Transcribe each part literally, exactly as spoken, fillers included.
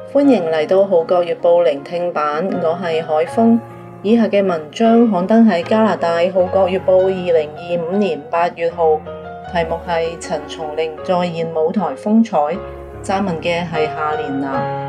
歡迎嚟到《號角月報》聆聽版，我係海峰。以下嘅文章刊登喺加拿大《號角月報》二零二五年八月號，題目係陳松伶再現舞台風采。撰文嘅係夏蓮娜。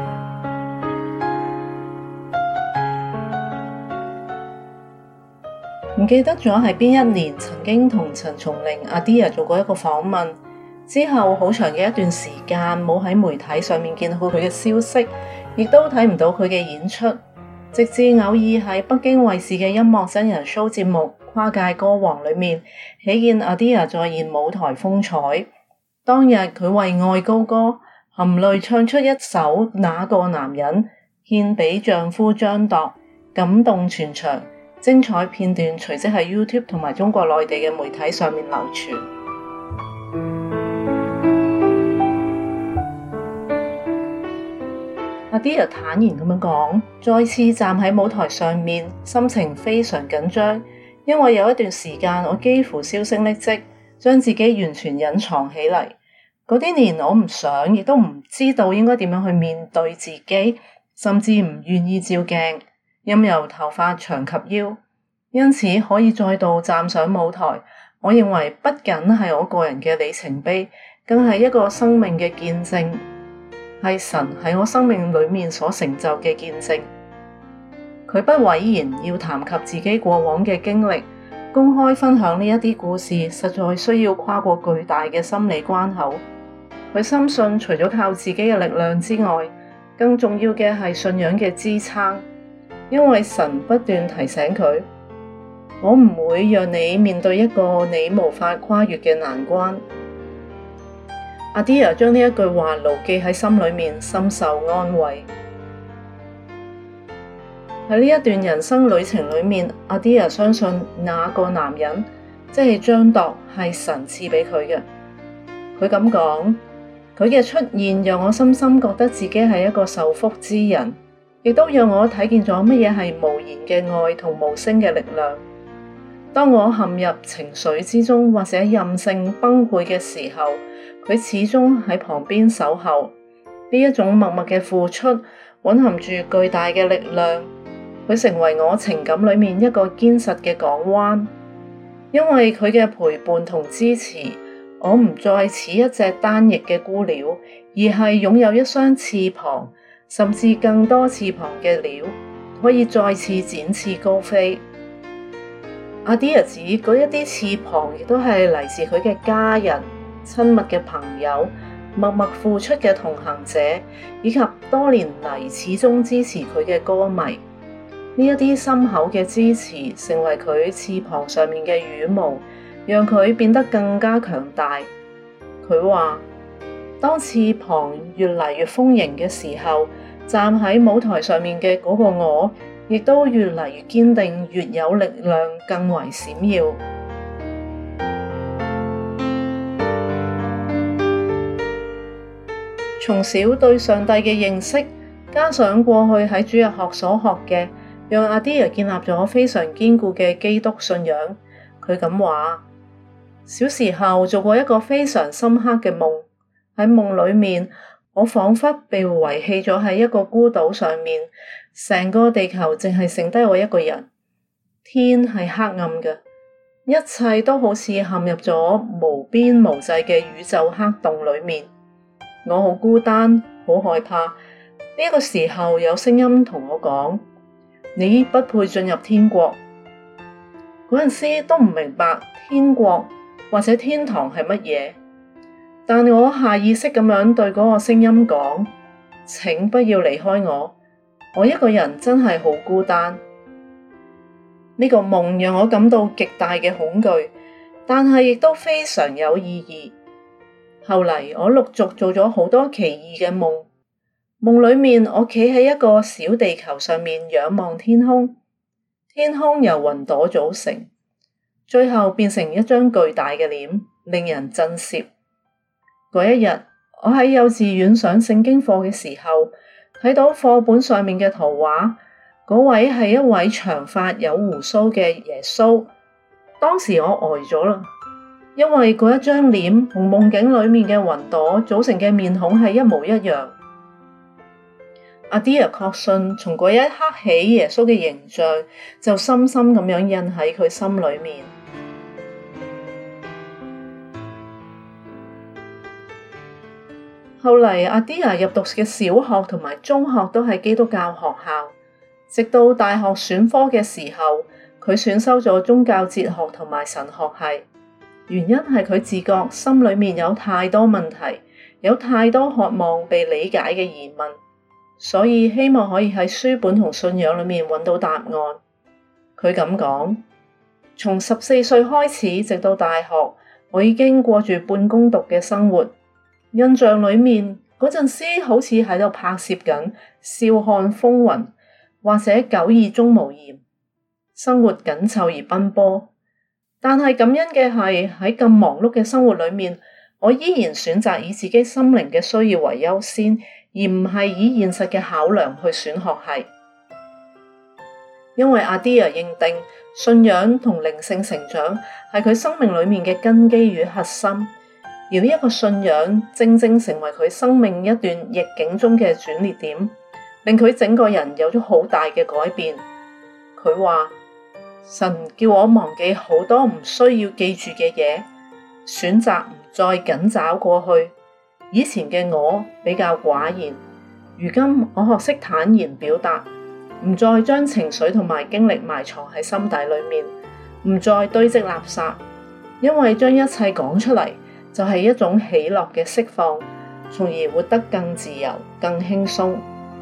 唔記得咗係邊一年曾經同陳松伶阿 Dear 做過一個訪問，之後好長嘅一段時間冇喺媒體上面見到佢嘅消息，亦都睇唔到佢嘅演出，直至偶爾喺北京衛視嘅音樂真人 show 節目《跨界歌王》裏面，喜見阿 Dear 再現舞台風采。當日佢為愛高歌，含淚唱出一首《那個男人》，獻俾丈夫張鐸，感動全場。精彩片段隨即喺 YouTube 同埋中國內地嘅媒體上面流傳。阿 Dear 坦然咁樣講，再次站喺舞台上面，心情非常緊張，因為有一段時間我幾乎銷聲匿跡，將自己完全隱藏起嚟。嗰啲年我唔想，亦都唔知道應該點樣去面對自己，甚至唔願意照鏡。任由頭髮長及腰，因此可以再度站上舞台，我認為不僅係我個人嘅里程碑，更係一個生命嘅見證，係神喺我生命裏面所成就嘅見證。佢不諱言要談及自己過往嘅經歷，公開分享呢一啲故事，實在需要跨過巨大嘅心理關口。佢深信除咗靠自己嘅力量之外，更重要嘅係信仰嘅支撐。因為神不斷提醒佢，我唔會讓你面對一個你無法跨越嘅難關。阿 Dear 將呢一句話牢記喺心裏面，深受安慰。喺呢一段人生旅程裏面，阿 Dear 相信那個男人，即係張鐸，係神賜俾佢嘅。佢咁講，佢嘅出現讓我深深覺得自己係一個受福之人。亦都讓我睇見咗乜嘢係無言嘅愛同無聲嘅力量。當我陷入情緒之中或者任性崩潰嘅時候，佢始終喺旁邊守候。呢一種默默嘅付出，蘊含住巨大嘅力量。佢成為我情感裏面一個堅實嘅港灣。因為佢嘅陪伴同支持，我唔再似一隻單翼嘅孤鳥，而係擁有一雙翅膀。甚至更多翅膀嘅鳥，可以再次展翅高飛。阿 Dear 指嗰一啲翅膀亦都係嚟自佢嘅家人、親密嘅朋友、默默付出嘅同行者，以及多年嚟始終支持佢嘅歌迷。呢一啲深厚嘅支持，成為佢翅膀上面嘅羽毛，讓佢變得更加強大。佢話，當翅膀越嚟越豐盈嘅時候，站喺舞台上面嘅嗰個我，亦都越嚟越堅定，越有力量，更為閃耀。從小對上帝嘅認識，加上過去喺主日學所學嘅，讓阿 Dear 建立咗非常堅固嘅基督信仰。佢咁話：小時候做過一個非常深刻嘅夢。喺夢裏面，我仿佛被遺棄咗喺一個孤島上面，成個地球淨係剩低我一個人。天係黑暗嘅，一切都好似陷入咗無邊無際嘅宇宙黑洞裏面。我好孤單，好害怕。呢個時候有聲音同我講：你不配進入天國。嗰陣時都唔明白天國或者天堂係乜嘢。但我下意識咁樣對嗰個聲音講：請不要離開我，我一個人真係好孤單。呢個夢讓我感到極大嘅恐懼，但係亦都非常有意義。後嚟我陸續做咗好多奇異嘅夢，夢裏面我企喺一個小地球上面仰望天空，天空由雲朵組成，最後變成一張巨大嘅臉，令人震懾。嗰一日，我喺幼稚園上聖經課嘅時候，睇到課本上面嘅圖畫，嗰位係一位長髮有鬍鬚嘅耶穌。當時我呆咗啦，因為嗰一張臉同夢境裏面嘅雲朵組成嘅面孔係一模一樣。 Adia 確信從嗰一刻起，耶穌嘅形象就深深咁樣印喺佢心裏面。後嚟Adia入讀嘅小學同埋中學都係基督教學校，直到大學選科嘅時候，佢選修咗宗教哲學同埋神學系。原因係佢自覺心裏面有太多問題，有太多渴望被理解嘅疑問，所以希望可以喺書本同信仰裏面揾到答案。佢咁講：從十四歲開始，直到大學，我已經過住半工讀嘅生活。印象裏面嗰陣時好似喺度拍攝緊笑看風雲，或者九二鍾無艷，生活緊湊而奔波。但係感恩嘅係喺咁忙碌嘅生活裏面，我依然選擇以自己心靈嘅需要為優先，而唔係以現實嘅考量去選學系。因為Adia認定信仰同靈性成長係佢生命裏面嘅根基與核心。而呢一個信仰正正成為佢生命一段逆境中嘅轉捩點，令佢整個人有咗好大嘅改變。佢話：神叫我忘記好多唔需要記住嘅嘢，選擇唔再緊找過去。以前嘅我比較寡言，如今我學識坦然表達，唔再將情緒同埋經歷埋藏喺心底裏面，唔再堆積垃圾，因為將一切講出嚟，就係一種喜樂嘅釋放，從而活得更自由、更輕鬆。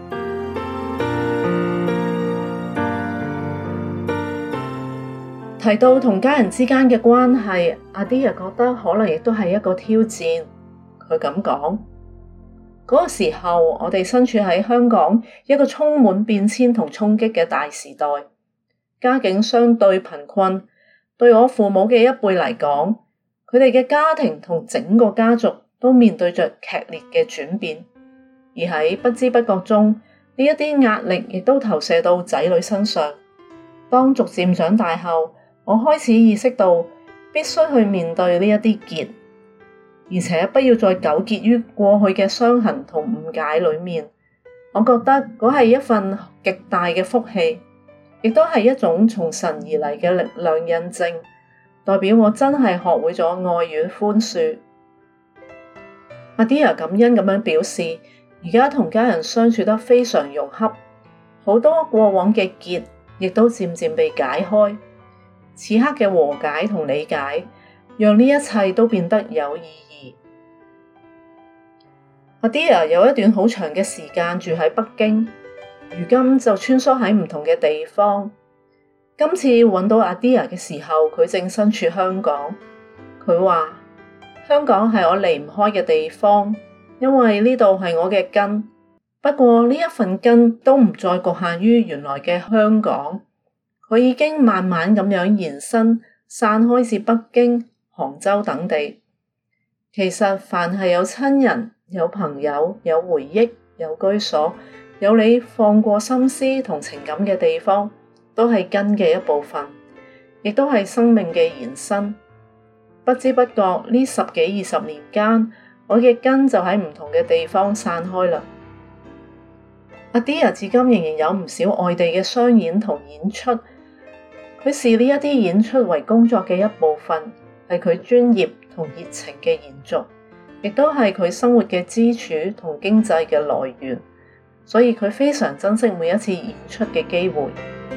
提到同家人之間嘅關係，Adia覺得可能亦都係一個挑戰。佢咁講：嗰個時候，我哋身處喺香港一個充滿變遷同衝擊嘅大時代，家境相對貧困，對我父母嘅一輩嚟講，佢哋嘅家庭同整個家族都面對着劇烈嘅轉變，而喺不知不覺中，呢一啲壓力亦都投射到仔女身上。當逐漸長大後，我開始意識到必須去面對呢一啲結，而且不要再糾結於過去嘅傷痕同誤解裏面。我覺得嗰係一份極大嘅福氣，亦都係一種從神而嚟嘅力量印證。代表我真係學會咗愛與寬恕。Adia感恩咁樣表示，而家同家人相處得非常融洽，好多過往嘅結亦都漸漸被解開。此刻嘅和解同理解，讓呢一切都變得有意義。Adia有一段好長嘅時間住喺北京，如今就穿梭喺唔同嘅地方。今次揾到Adia嘅時候，佢正身處香港。佢話：香港係我離唔開嘅地方，因為呢度係我嘅根。不過呢一份根都唔再局限於原來嘅香港，佢已經慢慢咁樣延伸，散開至北京、杭州等地。其實凡係有親人、有朋友、有回憶、有居所、有你放過心思同情感嘅地方，都係根嘅一部分，亦都係生命嘅延伸。不知不覺呢十幾二十年間，我嘅根就喺唔同嘅地方散開啦。Adia至今仍然有唔少外地嘅商演同演出，佢視呢一啲演出為工作嘅一部分，係佢專業同熱情嘅延續，亦都係佢生活嘅支柱同經濟嘅來源，所以佢非常珍惜每一次演出嘅機會。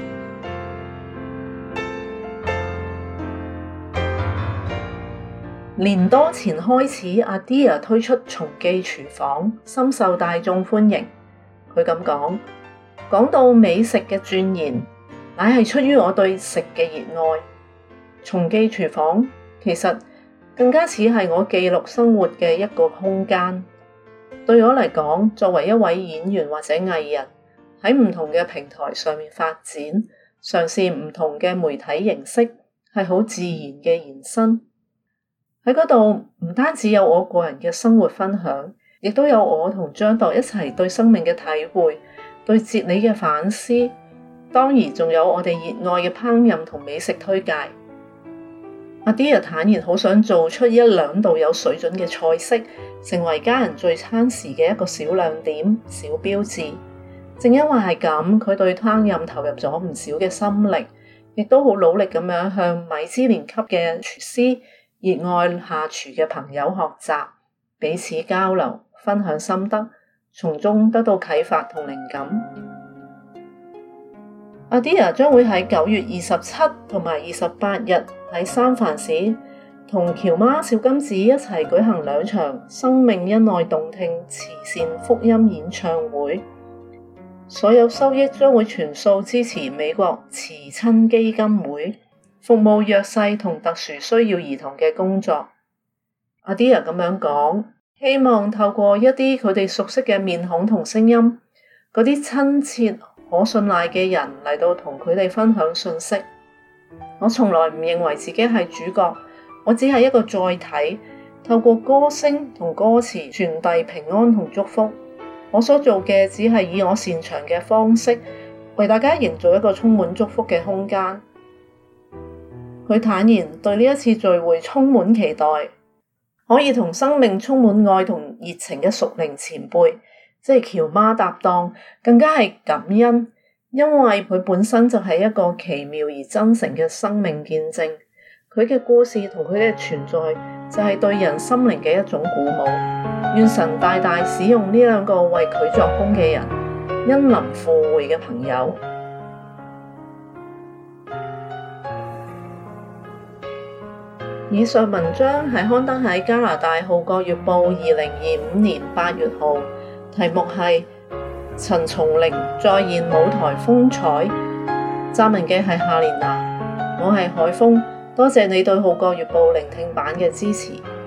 年多前開始，Adia推出松記廚房，深受大眾歡迎。佢咁講，講到美食嘅鑽研，乃係出於我對食嘅熱愛。松記廚房其實更加似係我記錄生活嘅一個空間。對我嚟講，作為一位演員或者藝人，喺唔同嘅平台上面發展，嘗試唔同嘅媒體形式，係好自然嘅延伸。喺嗰度唔單止有我個人嘅生活分享，亦都有我同張鐸一齊對生命嘅體會，對哲理嘅反思，當然仲有我哋熱愛嘅烹飪同美食推介。Adia坦言好想做出一兩道有水準嘅菜式，成為家人聚餐時嘅一個小亮點、小標誌。 正因為係咁，佢對烹飪投入咗唔少嘅心力，亦都好努力咁樣向米芝蓮級嘅廚師、熱愛下廚嘅朋友學習，彼此交流，分享心得，從中得到啟發同靈感。Adia 將會喺九月二十七同埋二十八日喺三藩市同喬媽小金子一齊舉行兩場生命恩愛動聽慈善福音演唱會，所有收益將會全數支持美國慈親基金會，服務弱勢同特殊需要兒童嘅工作。Adia 咁樣講，希望透過一啲佢哋熟悉嘅面孔同聲音，嗰啲親切可信賴嘅人嚟到同佢哋分享信息。我從來唔認為自己係主角，我只係一個載體，透過歌聲同歌詞傳遞平安同祝福。我所做嘅只係以我擅長嘅方式，為大家營造一個充滿祝福嘅空間。佢坦言對呢一次聚會充滿期待，可以同生命充滿愛同熱情嘅屬靈前輩，即係喬媽搭檔，更加係感恩，因為佢本身就係一個奇妙而真誠嘅生命見證。佢嘅故事同佢嘅存在就係對人心靈嘅一種鼓舞。願神大大使用呢兩個為佢作工嘅人，恩臨赴會嘅朋友。以上文章係刊登喺加拿大《號角月報》二零二五年八月號，題目係陳松伶再現舞台風采。撰文嘅係夏蓮娜，我係海峰。多謝你對《號角月報》聆聽版嘅支持。